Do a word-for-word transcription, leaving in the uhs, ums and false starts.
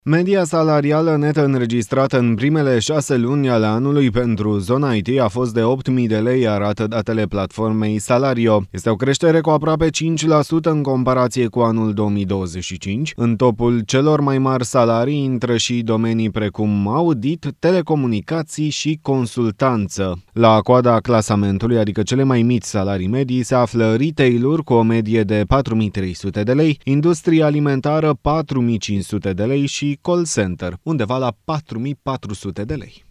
Media salarială netă înregistrată în primele șase luni ale anului pentru zona I T a fost de opt mii de lei, arată datele platformei Salario. Este o creștere cu aproape cinci la sută în comparație cu anul două mii douăzeci și cinci. În topul celor mai mari salarii intră și domenii precum audit, telecomunicații și consultanță. La coada clasamentului, adică cele mai mici salarii medii, se află retail-uri cu o medie de patru mii trei sute de lei, industria alimentară patru mii cinci sute de lei și call center, undeva la patru mii patru sute de lei.